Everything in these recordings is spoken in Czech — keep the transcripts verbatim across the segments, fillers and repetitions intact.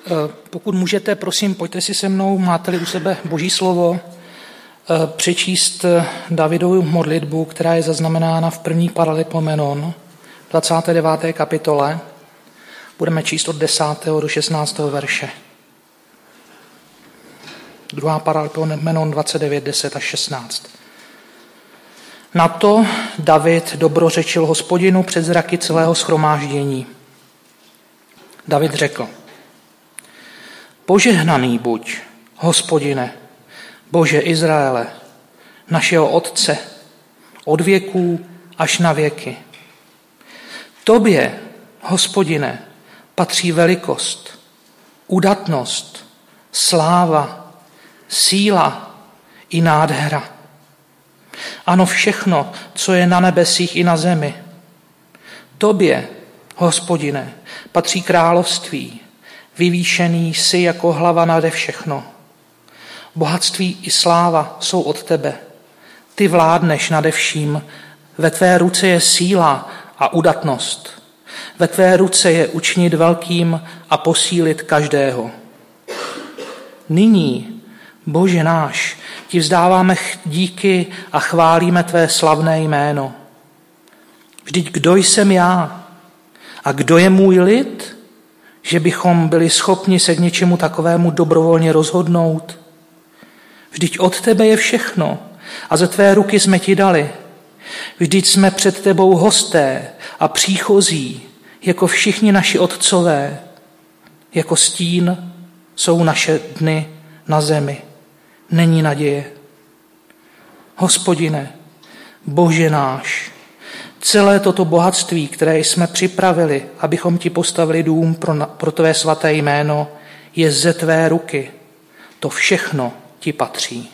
Pokud můžete, prosím, pojďte si se mnou, máte-li u sebe Boží slovo, přečíst Davidovu modlitbu, která je zaznamenána v první Paralipomenon, dvacáté deváté kapitole. Budeme číst od desátého do šestnáctého verše. Druhá Paralipomenon dvacet devět, deset až šestnáct. Na to David dobrořečil Hospodinu před zraky celého shromáždění. David řekl: Požehnaný buď, Hospodine, Bože Izraele, našeho Otce, od věků až na věky. Tobě, Hospodine, patří velikost, udatnost, sláva, síla i nádhera. Ano, všechno, co je na nebesích i na zemi. Tobě, Hospodine, patří království, vyvýšený jsi jako hlava nade všechno. Bohatství i sláva jsou od tebe. Ty vládneš nade vším, ve tvé ruce je síla a udatnost. Ve tvé ruce je učinit velkým a posílit každého. Nyní, Bože náš, ti vzdáváme díky a chválíme tvé slavné jméno. Vždyť kdo jsem já a kdo je můj lid, že bychom byli schopni se k něčemu takovému dobrovolně rozhodnout? Vždyť od tebe je všechno a ze tvé ruky jsme ti dali. Vždyť jsme před tebou hosté a příchozí, jako všichni naši otcové. Jako stín jsou naše dny na zemi. Není naděje. Hospodine, Bože náš, celé toto bohatství, které jsme připravili, abychom ti postavili dům pro, pro tvé svaté jméno, je ze tvé ruky. To všechno ti patří.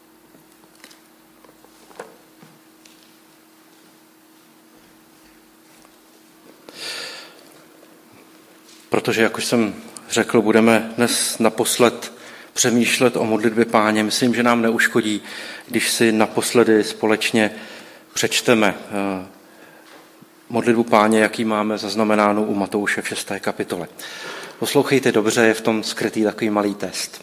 Protože, jak už jsem řekl, budeme dnes naposled přemýšlet o modlitbě Páně. Myslím, že nám neuškodí, když si naposledy společně přečteme modlitbu Páně, jaký máme zaznamenánou u Matouše v šesté kapitole. Poslouchejte dobře, je v tom skrytý takový malý test.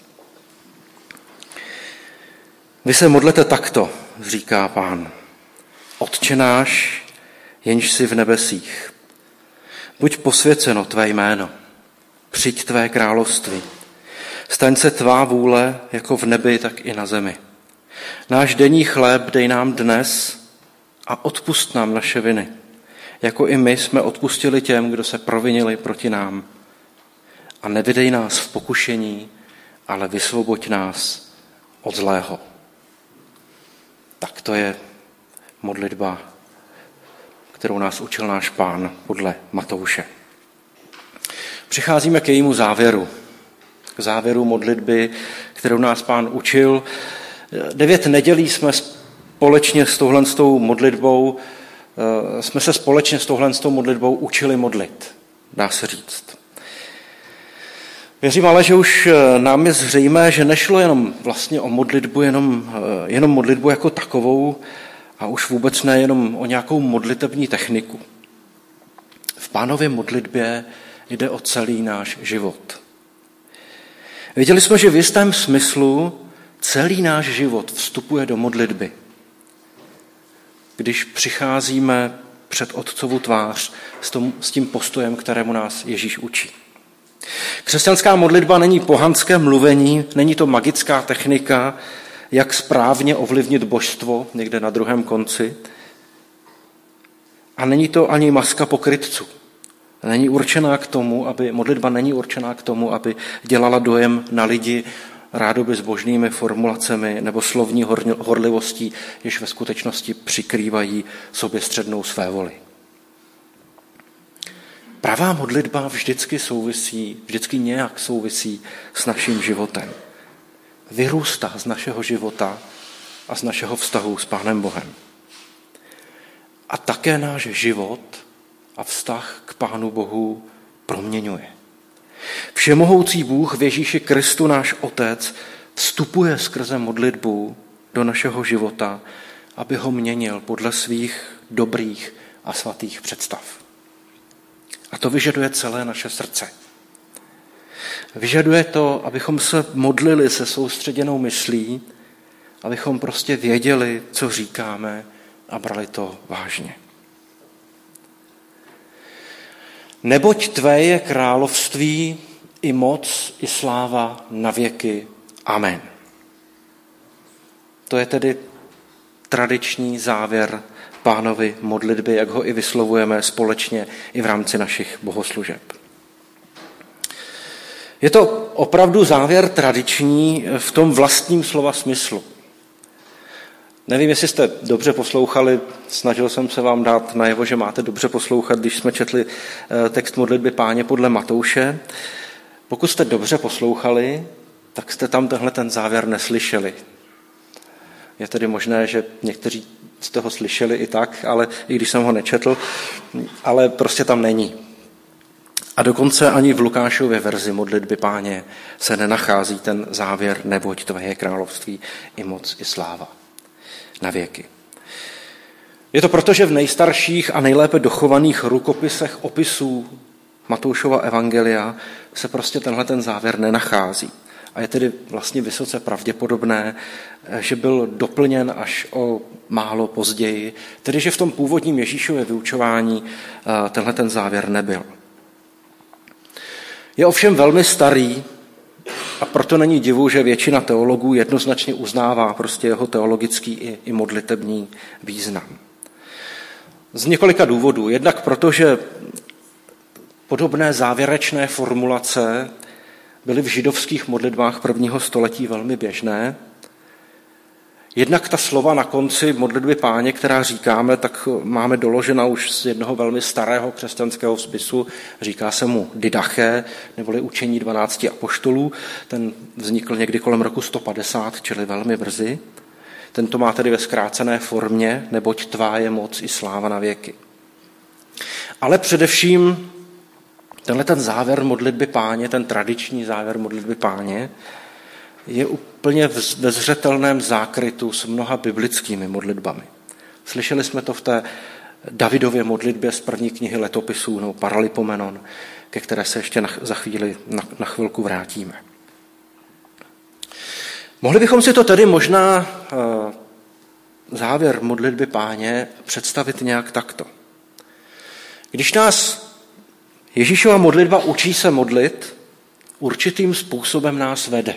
Vy se modlete takto, říká Pán. Otče náš, jenž jsi v nebesích. Buď posvěceno tvé jméno. Přijď tvé království. Staň se tvá vůle jako v nebi, tak i na zemi. Náš denní chléb dej nám dnes a odpusť nám naše viny, jako i my jsme odpustili těm, kdo se provinili proti nám. A nevydej nás v pokušení, ale vysvoboď nás od zlého. Tak to je modlitba, kterou nás učil náš Pán podle Matouše. Přicházíme k jejímu závěru. K závěru modlitby, kterou nás Pán učil. Devět nedělí jsme společně s touhle modlitbou, jsme se společně s touhle modlitbou učili modlit, dá se říct. Věřím ale, že už nám je zřejmé, že nešlo jenom vlastně o modlitbu, jenom, jenom modlitbu jako takovou a už vůbec ne jenom o nějakou modlitební techniku. V Pánově modlitbě jde o celý náš život. Viděli jsme, že v jistém smyslu celý náš život vstupuje do modlitby. Když přicházíme před Otcovu tvář s tím postojem, kterému nás Ježíš učí. Křesťanská modlitba není pohanské mluvení, není to magická technika, jak správně ovlivnit božstvo někde na druhém konci. A není to ani maska pokrytců. Není určená k tomu, aby modlitba není určená k tomu, aby dělala dojem na lidi rádoby zbožnými formulacemi nebo slovní horlivostí, jež ve skutečnosti přikrývají soběstřednou svévoli. Pravá modlitba vždycky souvisí, vždycky nějak souvisí s naším životem. Vyrůstá z našeho života a z našeho vztahu s Pánem Bohem. A také náš život a vztah k Pánu Bohu proměňuje. Všemohoucí Bůh v Ježíši Kristu, náš Otec, vstupuje skrze modlitbu do našeho života, aby ho měnil podle svých dobrých a svatých představ. A to vyžaduje celé naše srdce. Vyžaduje to, abychom se modlili se soustředěnou myslí, abychom prostě věděli, co říkáme a brali to vážně. Neboť tvé je království i moc, i sláva na věky. Amen. To je tedy tradiční závěr Pánovy modlitby, jak ho i vyslovujeme společně i v rámci našich bohoslužeb. Je to opravdu závěr tradiční v tom vlastním slova smyslu. Nevím, jestli jste dobře poslouchali, snažil jsem se vám dát najevo, že máte dobře poslouchat, když jsme četli text modlitby Páně podle Matouše. Pokud jste dobře poslouchali, tak jste tam tenhle ten závěr neslyšeli. Je tedy možné, že někteří jste ho slyšeli i tak, ale i když jsem ho nečetl, ale prostě tam není. A dokonce ani v Lukášově verzi modlitby Páně se nenachází ten závěr, neboť tvé je království i moc, i sláva na věky. Je to proto, že v nejstarších a nejlépe dochovaných rukopisech opisů Matoušova evangelia se prostě tenhle ten závěr nenachází. A je tedy vlastně vysoce pravděpodobné, že byl doplněn až o málo později, tedy že v tom původním Ježíšově vyučování tenhle ten závěr nebyl. Je ovšem velmi starý a proto není divu, že většina teologů jednoznačně uznává prostě jeho teologický i, i modlitební význam. Z několika důvodů. Jednak proto, že podobné závěrečné formulace byly v židovských modlitbách prvního století velmi běžné. Jednak ta slova na konci modlitby Páně, která říkáme, tak máme doložena už z jednoho velmi starého křesťanského spisu, říká se mu didaché, neboli učení dvanácti apoštolů. Ten vznikl někdy kolem roku sto padesát, čili velmi brzy. Tento má tedy ve zkrácené formě, neboť tvá je moc i sláva na věky. Ale především tenhle ten závěr modlitby Páně, ten tradiční závěr modlitby Páně, je úplně ve zřetelném zákrytu s mnoha biblickými modlitbami. Slyšeli jsme to v té Davidově modlitbě z první knihy letopisů, nebo Paralipomenon, ke které se ještě na, za chvíli, na, na chvilku vrátíme. Mohli bychom si to tedy možná závěr modlitby Páně představit nějak takto. Když nás Ježíšova modlitba učí se modlit, určitým způsobem nás vede.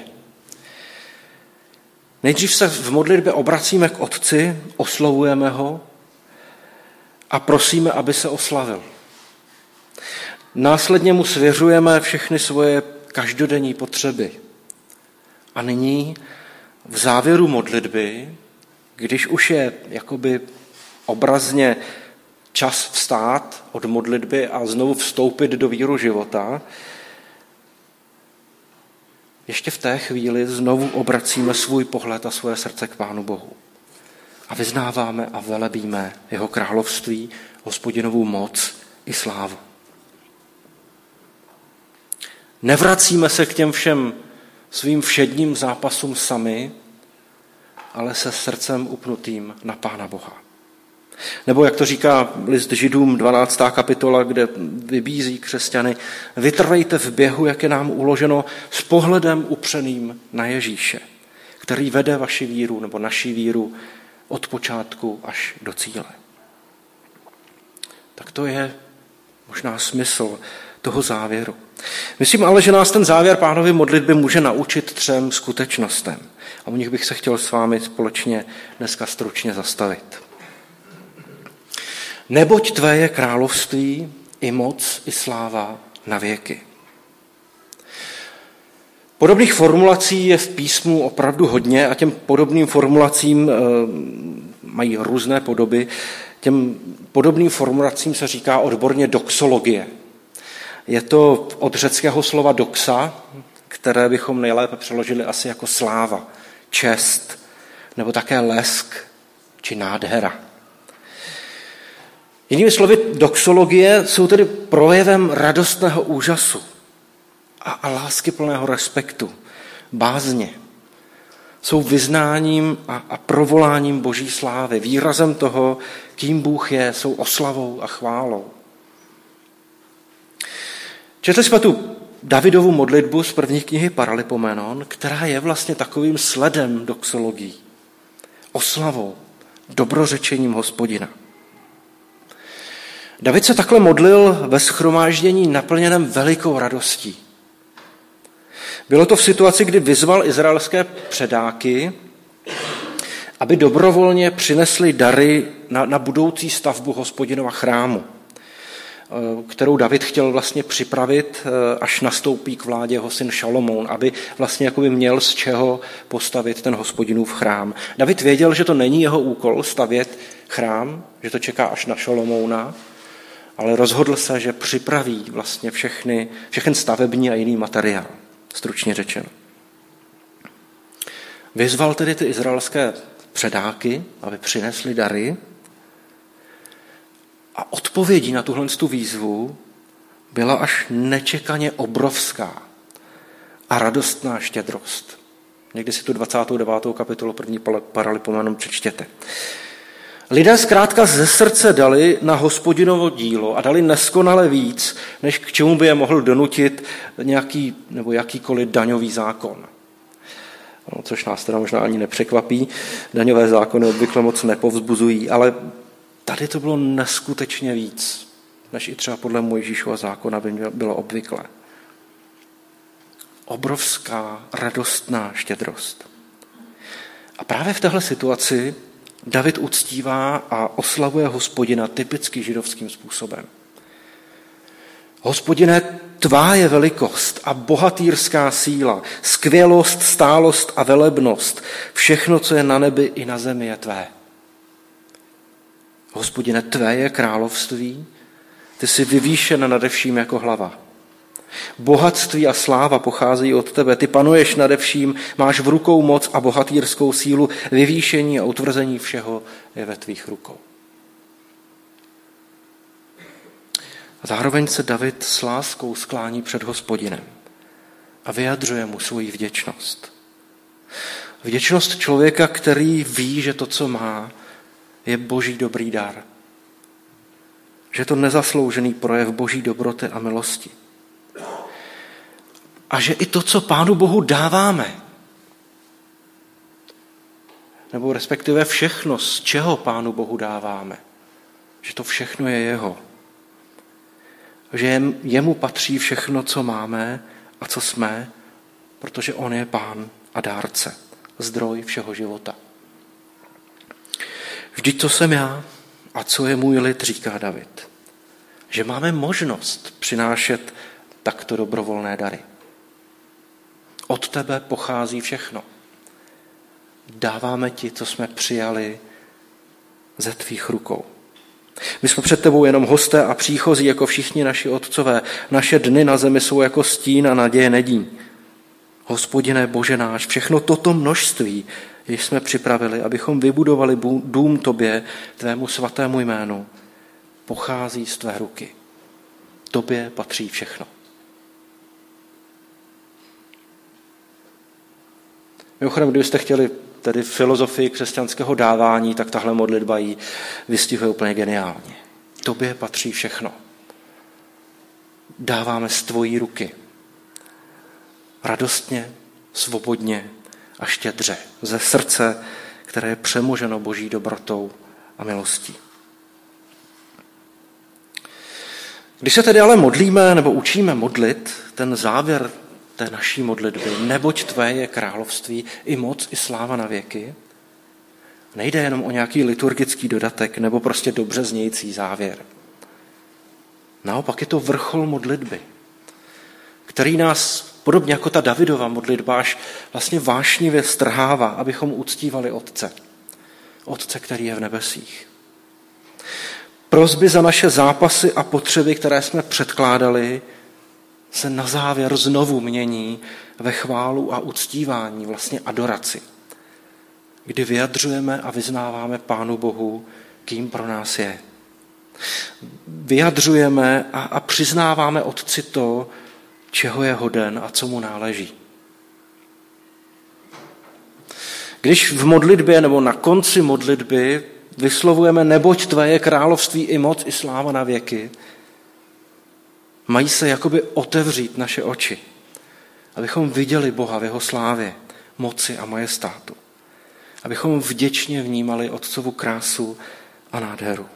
Nejdřív se v modlitbě obracíme k Otci, oslovujeme ho a prosíme, aby se oslavil. Následně mu svěřujeme všechny svoje každodenní potřeby. A nyní v závěru modlitby, když už je jakoby obrazně čas vstát od modlitby a znovu vstoupit do víru života, ještě v té chvíli znovu obracíme svůj pohled a svoje srdce k Pánu Bohu. A vyznáváme a velebíme jeho království, Hospodinovu moc i slávu. Nevracíme se k těm všem svým všedním zápasům sami, ale se srdcem upnutým na Pána Boha. Nebo jak to říká list Židům dvanáctá kapitola, kde vybízí křesťany, vytrvejte v běhu, jak je nám uloženo, s pohledem upřeným na Ježíše, který vede vaši víru nebo naši víru od počátku až do cíle. Tak to je možná smysl toho závěru. Myslím ale, že nás ten závěr Pánovy modlitby může naučit třem skutečnostem. A u nich bych se chtěl s vámi společně dneska stručně zastavit. Neboť tvé je království i moc i sláva na věky. Podobných formulací je v písmu opravdu hodně a těm podobným formulacím e, mají různé podoby. Těm podobným formulacím se říká odborně doxologie. Je to od řeckého slova doxa, které bychom nejlépe přeložili asi jako sláva, čest, nebo také lesk či nádhera. Jinými slovy, doxologie jsou tedy projevem radostného úžasu a, a láskyplného respektu, bázně. Jsou vyznáním a, a provoláním Boží slávy, výrazem toho, kým Bůh je, jsou oslavou a chválou. Četli jsme tu Davidovu modlitbu z první knihy Paralipomenon, která je vlastně takovým sledem doxologií, oslavou, dobrořečením Hospodina. David se takhle modlil ve shromáždění naplněném velikou radostí. Bylo to v situaci, kdy vyzval izraelské předáky, aby dobrovolně přinesli dary na, na budoucí stavbu Hospodinova chrámu, kterou David chtěl vlastně připravit, až nastoupí k vládě jeho syn Šalomoun, aby vlastně jakoby měl z čeho postavit ten Hospodinův chrám. David věděl, že to není jeho úkol stavět chrám, že to čeká až na Šalomouna, ale rozhodl se, že připraví vlastně všechny, všechny stavební a jiný materiál, stručně řečeno. Vyzval tedy ty izraelské předáky, aby přinesli dary, a odpovědí na tuhle výzvu byla až nečekaně obrovská a radostná štědrost. Někdy si tu dvacátou devátou kapitolu první Paralipomenon přečtěte. Lidé zkrátka ze srdce dali na Hospodinovo dílo a dali neskonale víc, než k čemu by je mohl donutit nějaký nebo jakýkoliv daňový zákon. No, což nás teda možná ani nepřekvapí. Daňové zákony obvykle moc nepovzbuzují, ale tady to bylo neskutečně víc, než i třeba podle Mojžíšova zákona by bylo obvyklé. Obrovská, radostná štědrost. A právě v téhle situaci David uctívá a oslavuje Hospodina typicky židovským způsobem. Hospodine, tvá je velikost a bohatýrská síla, skvělost, stálost a velebnost. Všechno, co je na nebi i na zemi, je tvé. Hospodine, tvé je království, ty jsi vyvýšen nade vším jako hlava. Bohatství a sláva pochází od tebe, ty panuješ nade vším, máš v rukou moc a bohatýrskou sílu, vyvýšení a utvrzení všeho je ve tvých rukou. A zároveň se David s láskou sklání před Hospodinem a vyjadřuje mu svoji vděčnost. Vděčnost člověka, který ví, že to, co má, je boží dobrý dar. Že je to nezasloužený projev boží dobroty a milosti. A že i to, co Pánu Bohu dáváme, nebo respektive všechno, z čeho Pánu Bohu dáváme, že to všechno je jeho. Že jemu patří všechno, co máme a co jsme, protože on je Pán a dárce, zdroj všeho života. Vždyť to jsem já a co je můj lid, říká David. Že máme možnost přinášet takto dobrovolné dary. Od tebe pochází všechno. Dáváme ti, co jsme přijali ze tvých rukou. My jsme před tebou jenom hosté a příchozí, jako všichni naši otcové. Naše dny na zemi jsou jako stín a naděje nedí. Hospodine Bože náš, všechno toto množství, jež jsme připravili, abychom vybudovali dům tobě, tvému svatému jménu, pochází z tvé ruky. Tobě patří všechno. Mimochodem, kdybyste chtěli tedy filozofii křesťanského dávání, tak tahle modlitba ji vystihuje úplně geniálně. Tobě patří všechno. Dáváme z tvojí ruky. Radostně, svobodně a štědře. Ze srdce, které je přemoženo boží dobrotou a milostí. Když se tedy ale modlíme nebo učíme modlit, ten závěr té naší modlitby, neboť tvé je království, i moc, i sláva na věky, nejde jenom o nějaký liturgický dodatek nebo prostě dobře znějící závěr. Naopak je to vrchol modlitby, který nás, podobně jako ta Davidova modlitba, až vlastně vášnivě strhává, abychom uctívali Otce. Otce, který je v nebesích. Prosby za naše zápasy a potřeby, které jsme předkládali, se na závěr znovu mění ve chválu a uctívání, vlastně adoraci, kdy vyjadřujeme a vyznáváme Pánu Bohu, kým pro nás je. Vyjadřujeme a, a přiznáváme Otci to, čeho je hoden a co mu náleží. Když v modlitbě nebo na konci modlitby vyslovujeme neboť tvé je království i moc i sláva na věky, Mají se jakoby otevřít naše oči, abychom viděli Boha v jeho slávě, moci a majestátu. Abychom vděčně vnímali Otcovu krásu a nádheru.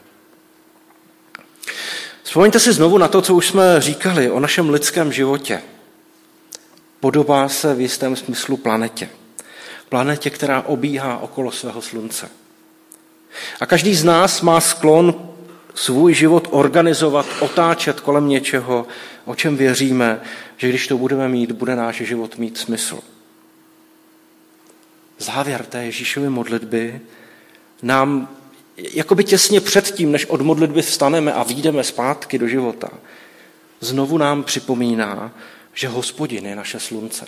Vzpomeňte si znovu na to, co už jsme říkali o našem lidském životě. Podobá se v jistém smyslu planetě. Planetě, která obíhá okolo svého slunce. A každý z nás má sklon svůj život organizovat, otáčet kolem něčeho, o čem věříme, že když to budeme mít, bude náš život mít smysl. Závěr té Ježíšovy modlitby nám jakoby těsně předtím, než od modlitby vstaneme a vyjdeme zpátky do života, znovu nám připomíná, že Hospodin je naše slunce.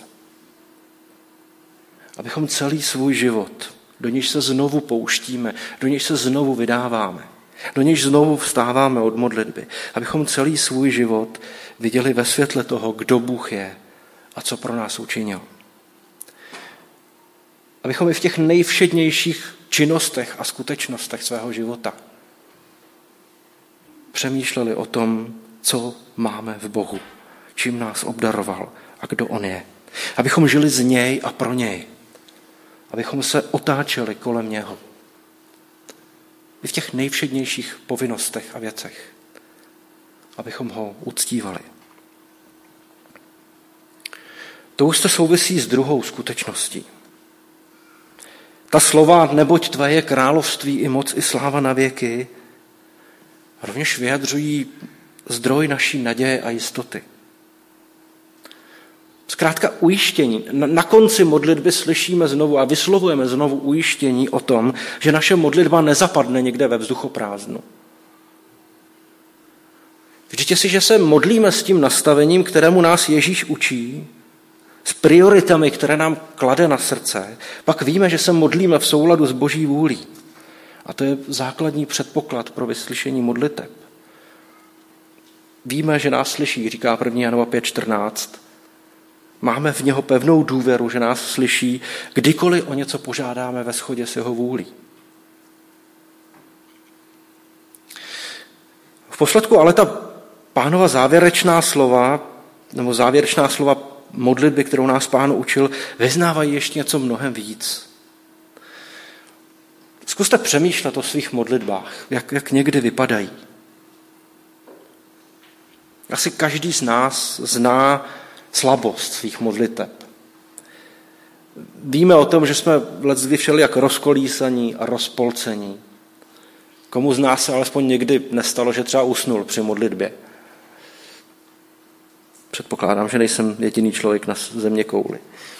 Abychom celý svůj život, do nějž se znovu pouštíme, do nějž se znovu vydáváme, do nějž znovu vstáváme od modlitby, abychom celý svůj život viděli ve světle toho, kdo Bůh je a co pro nás učinil. Abychom i v těch nejvšednějších činnostech a skutečnostech svého života přemýšleli o tom, co máme v Bohu, čím nás obdaroval a kdo on je. Abychom žili z něj a pro něj. Abychom se otáčeli kolem něho. I v těch nejvšednějších povinnostech a věcech. Abychom ho uctívali. To už se souvisí s druhou skutečností. Ta slova, neboť tvé je království i moc i sláva na věky, rovněž vyjadřují zdroj naší naděje a jistoty. Zkrátka ujištění. Na konci modlitby slyšíme znovu a vyslovujeme znovu ujištění o tom, že naše modlitba nezapadne někde ve vzduchoprázdnu. Vždyť si, že se modlíme s tím nastavením, kterému nás Ježíš učí, s prioritami, které nám klade na srdce, pak víme, že se modlíme v souladu s Boží vůlí. A to je základní předpoklad pro vyslyšení modliteb. Víme, že nás slyší, říká první Janova pět čtrnáct. Máme v něho pevnou důvěru, že nás slyší, kdykoliv o něco požádáme ve shodě s jeho vůlí. V posledku ale ta Pánova závěrečná slova, nebo závěrečná slova modlitby, kterou nás Pán učil, vyznávají ještě něco mnohem víc. Zkuste přemýšlet o svých modlitbách, jak, jak někdy vypadají. Asi každý z nás zná slabost svých modliteb. Víme o tom, že jsme leckdy všeli jak rozkolísaní a rozpolcení. Komu z nás se alespoň někdy nestalo, že třeba usnul při modlitbě? Předpokládám, že nejsem jediný člověk na země kouli.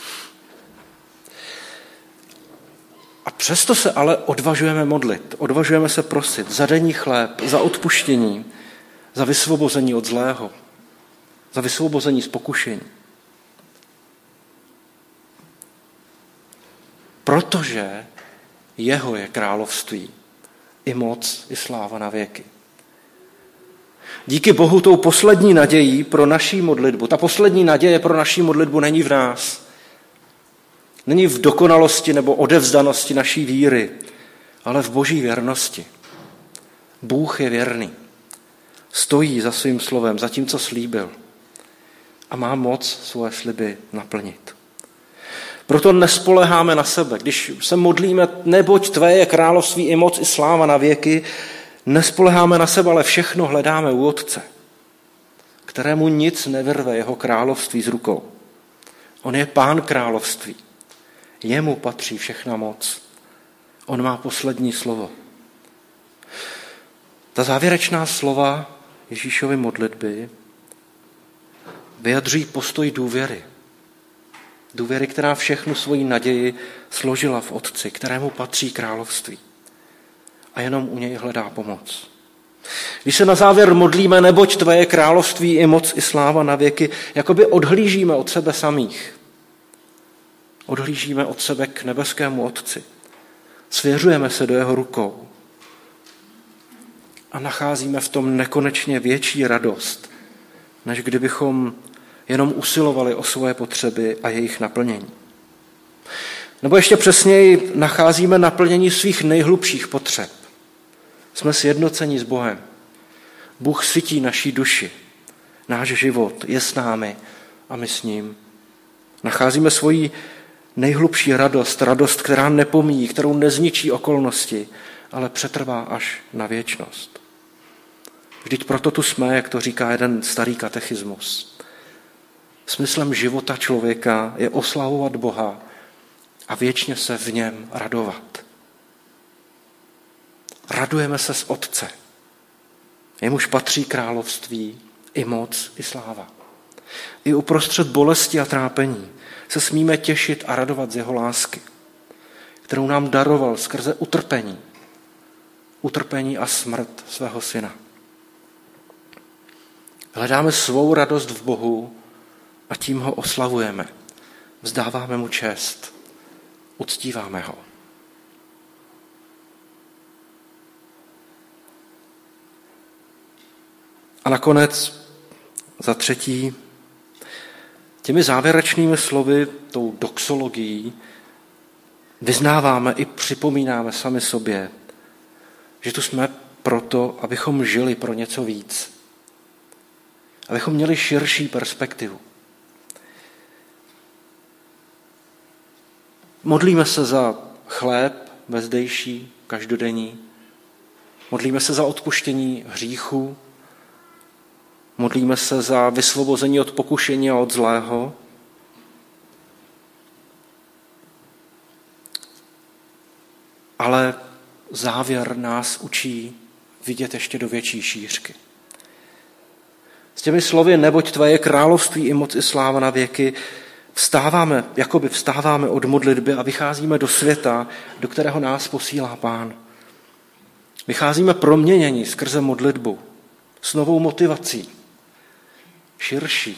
A přesto se ale odvažujeme modlit, odvažujeme se prosit za denní chléb, za odpuštění, za vysvobození od zlého, za vysvobození z pokušení. Protože jeho je království, i moc, i sláva na věky. Díky Bohu tou poslední nadějí pro naší modlitbu, ta poslední naděje pro naší modlitbu není v nás. Není v dokonalosti nebo odevzdanosti naší víry, ale v Boží věrnosti. Bůh je věrný. Stojí za svým slovem, za tím, co slíbil. A má moc svoje sliby naplnit. Proto nespoléháme na sebe. Když se modlíme, neboť tvé je království i moc i sláva na věky, nespoléháme na sebe, ale všechno hledáme u Otce, kterému nic nevyrve jeho království z rukou. On je Pán království. Jemu patří všechna moc. On má poslední slovo. Ta závěrečná slova Ježíšovy modlitby vyjadřují postoj důvěry. Důvěry, která všechnu svoji naději složila v Otci, kterému patří království. A jenom u něj hledá pomoc. Když se na závěr modlíme, neboť tvé je království i moc i sláva na věky, jakoby odhlížíme od sebe samých. Odhlížíme od sebe k nebeskému Otci. Svěřujeme se do jeho rukou. A nacházíme v tom nekonečně větší radost, než kdybychom jenom usilovali o svoje potřeby a jejich naplnění. Nebo ještě přesněji nacházíme naplnění svých nejhlubších potřeb. Jsme sjednoceni s Bohem. Bůh sytí naší duši. Náš život je s námi a my s ním. Nacházíme svoji nejhlubší radost, radost, která nepomíjí, kterou nezničí okolnosti, ale přetrvá až na věčnost. Vždyť proto tu jsme, jak to říká jeden starý katechismus. Smyslem života člověka je oslavovat Boha a věčně se v něm radovat. Radujeme se z Otce. Jemuž patří království, i moc, i sláva. I uprostřed bolesti a trápení se smíme těšit a radovat z jeho lásky, kterou nám daroval skrze utrpení. Utrpení a smrt svého syna. Hledáme svou radost v Bohu a tím ho oslavujeme. Vzdáváme mu čest. Uctíváme ho. A nakonec, za třetí, těmi závěrečnými slovy, tou doxologií, vyznáváme i připomínáme sami sobě, že tu jsme proto, abychom žili pro něco víc. Abychom měli širší perspektivu. Modlíme se za chléb bezdejší, každodenní. Modlíme se za odpuštění hříchu. Modlíme se za vysvobození od pokušení a od zlého. Ale závěr nás učí vidět ještě do větší šířky. S těmi slovy, neboť tvé je království i moc i sláva na věky, vstáváme, jakoby vstáváme od modlitby a vycházíme do světa, do kterého nás posílá Pán. Vycházíme proměnění skrze modlitbu, s novou motivací, širší,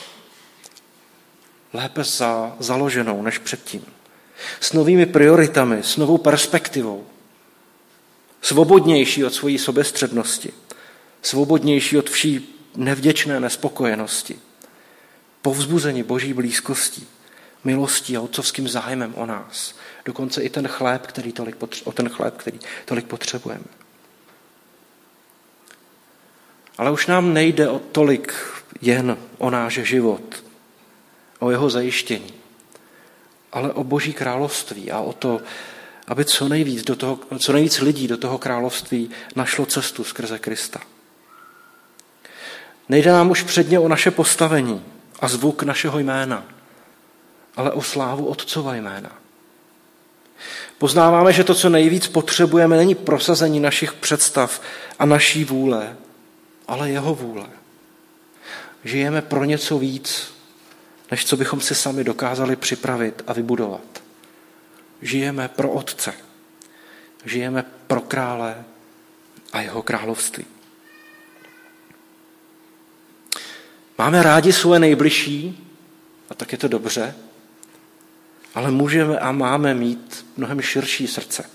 lépe za, založenou než předtím, s novými prioritami, s novou perspektivou, svobodnější od svojí sobestřednosti, svobodnější od vší nevděčné nespokojenosti, povzbuzení Boží blízkostí, milostí a otcovským zájmem o nás. Dokonce i ten chléb, který tolik potře- o ten chléb, který tolik potřebujeme. Ale už nám nejde o tolik jen o náš život, o jeho zajištění, ale o Boží království a o to, aby co nejvíc, do toho, co nejvíc lidí do toho království našlo cestu skrze Krista. Nejde nám už předně o naše postavení a zvuk našeho jména, ale o slávu Otcova jména. Poznáváme, že to, co nejvíc potřebujeme, není prosazení našich představ a naší vůle, ale jeho vůle. Žijeme pro něco víc, než co bychom si sami dokázali připravit a vybudovat. Žijeme pro Otce. Žijeme pro krále a jeho království. Máme rádi svoje nejbližší, a tak je to dobře, ale můžeme a máme mít mnohem širší srdce.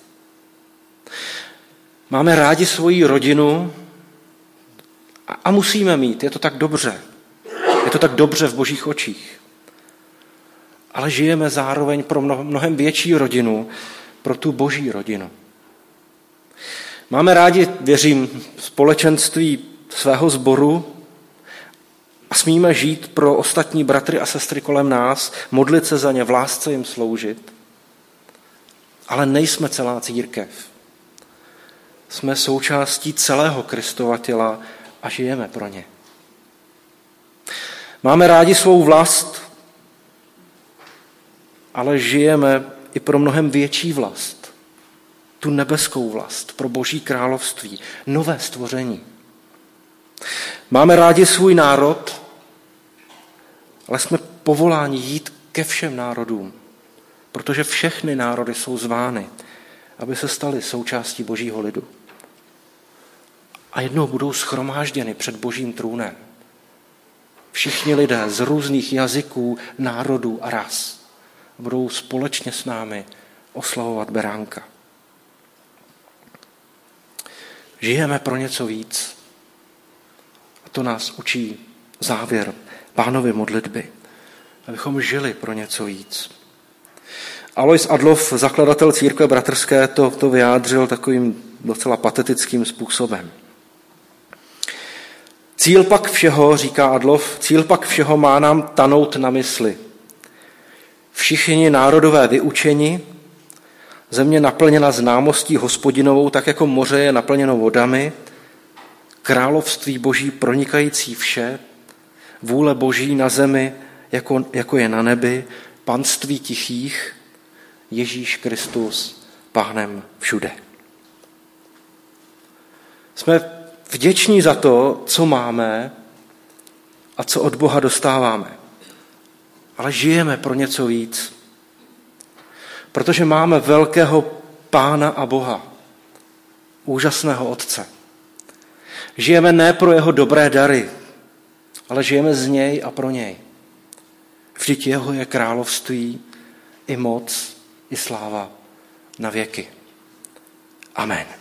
Máme rádi svoji rodinu a, a musíme mít, je to tak dobře. Je to tak dobře v Božích očích. Ale žijeme zároveň pro mnohem větší rodinu, pro tu Boží rodinu. Máme rádi, věřím, společenství svého sboru a smíme žít pro ostatní bratry a sestry kolem nás, modlit se za ně, v lásce jim sloužit. Ale nejsme celá církev. Jsme součástí celého Kristova těla a žijeme pro ně. Máme rádi svou vlast, ale žijeme i pro mnohem větší vlast. Tu nebeskou vlast, pro Boží království, nové stvoření. Máme rádi svůj národ, ale jsme povoláni jít ke všem národům, protože všechny národy jsou zvány, aby se staly součástí Božího lidu. A jednou budou shromážděny před Božím trůnem. Všichni lidé z různých jazyků, národů a ras budou společně s námi oslavovat beránka. Žijeme pro něco víc. A to nás učí závěr Pánovy modlitby, abychom žili pro něco víc. Alois Adloff, zakladatel církve bratrské, to, to vyjádřil takovým docela patetickým způsobem. Cíl pak všeho, říká Adolf, cíl pak všeho má nám tanout na mysli. Všichni národové vyučeni, země naplněna známostí Hospodinovou, tak jako moře je naplněno vodami, království Boží pronikající vše, vůle Boží na zemi, jako, jako je na nebi, panství tichých, Ježíš Kristus, Pánem všude. Jsme vděční za to, co máme a co od Boha dostáváme. Ale žijeme pro něco víc. Protože máme velkého Pána a Boha, úžasného Otce. Žijeme ne pro jeho dobré dary, ale žijeme z něj a pro něj. Vždyť jeho je království i moc, i sláva na věky. Amen.